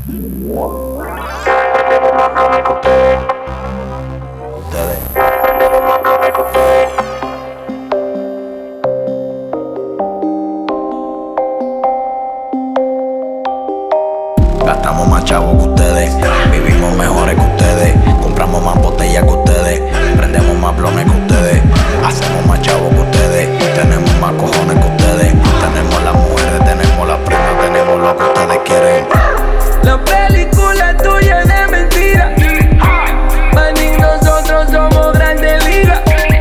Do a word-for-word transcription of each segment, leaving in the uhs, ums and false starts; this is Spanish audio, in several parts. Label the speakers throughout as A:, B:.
A: Gastamos más chavos que ustedes, vivimos mejores que ustedes, compramos más botellas que ustedes, prendemos más blones que ustedes, hacemos más chavos que ustedes, tenemos más cojones que ustedes, tenemos las mujeres, tenemos las prendas, tenemos lo que ustedes quieren.
B: La película tuya es de mentira, manín, nosotros somos grandes ligas.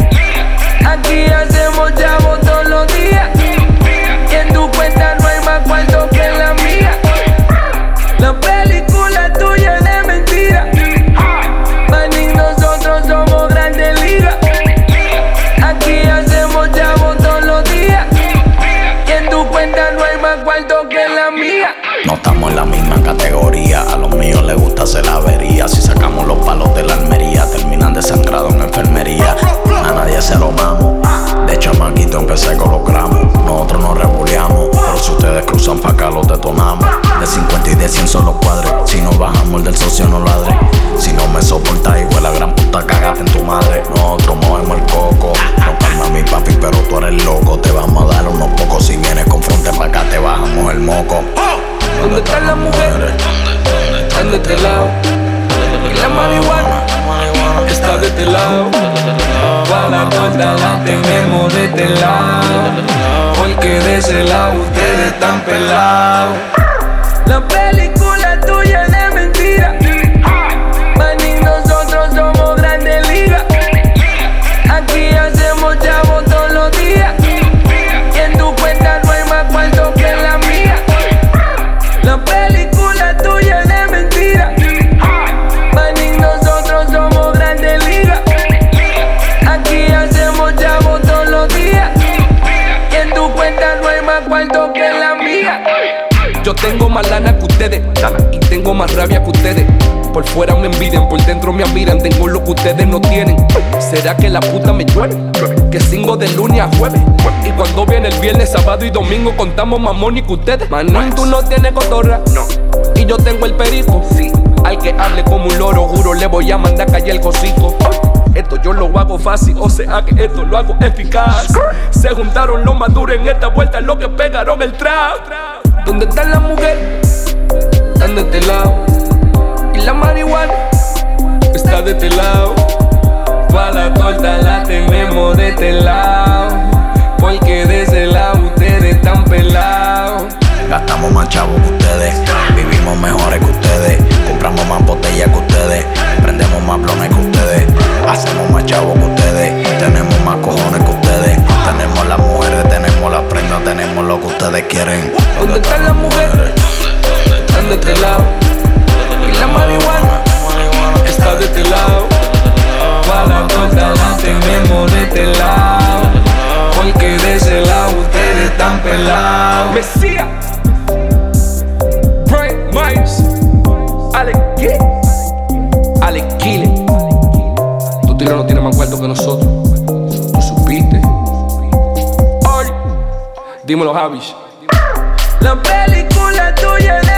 B: Aquí hacemos chavos todos los días, y en tu cuenta no hay más cuarto que en la mía. La película tuya es de mentira, manín, nosotros somos grandes ligas. Aquí hacemos chavos todos los días, y en tu cuenta no hay más cuarto que en la mía.
A: No estamos en la misma categoría, a los míos les gusta hacer la avería. Si sacamos los palos de la almería, terminan desangrados en enfermería. A nadie se lo mamo, de chamaquito empecé con los gramos. Nosotros nos rebuleamos, pero si ustedes cruzan pa' acá los detonamos. De cincuenta y de cien son los cuadres, si no bajamos el del socio no ladre. Si no me soportas, igual la gran puta, cagate en tu madre. Nosotros movemos el coco, no palma mi papi, pero tú eres loco. Te vamos a dar unos pocos, si vienes con fronte pa' acá te bajamos el moco.
B: ¿Dónde están las mujeres? Están de este lado. Y la marihuana está de este lado. Pa' la torta la tenemos de este lado, porque de ese lado ustedes están pelados. La película tuya es de mentira, manín, nosotros somos grandes ligas. Aquí hacemos chavos todos los días, y en tu cuenta no hay más cuarto que en la mía. La película tuya es de mentira, manín, nosotros somos grandes ligas. Aquí hacemos chavos todos los días, y en tu cuenta no hay más cuarto que en la mía. Yo tengo más lana que ustedes, y tengo más rabia que ustedes. Por fuera me envidian, por dentro me admiran. Tengo lo que ustedes no tienen. ¿Será que la puta me llueve? Que singo de lunes a jueves, y cuando viene el viernes, sábado y domingo contamos más money que ustedes. Manín, tú no tienes cotorra, no, y yo tengo el perico, sí. Al que hable como un loro, juro, le voy a mandar a callar el cosico. Esto yo lo hago fácil, o sea que esto lo hago eficaz. Se juntaron los maduros en esta vuelta, lo que pegaron el trap. ¿Dónde están las mujeres? Están de este lado. Y la marihuana está de este lado. Pa' la torta la tenemos de este lado, porque de ese lado ustedes están pelados.
A: Gastamos más chavos que ustedes, vivimos mejores que ustedes, compramos más botellas que ustedes, prendemos más blones que ustedes, hacemos más chavos que ustedes, tenemos más cojones que ustedes, tenemos las mujeres, tenemos las prendas, tenemos lo que ustedes quieren.
B: ¿Dónde están las mujeres? Están de este lado. Y la marihuana está de este lado. Pa' la torta la tenemos de este lado, porque de ese lado ustedes están pelados. Mesías, Brian Myers, Alex Kill, Alex Kill. Tu tiro no tiene más cuarto que nosotros, tú supiste. Ay, dímelo, Javis. La película tuya es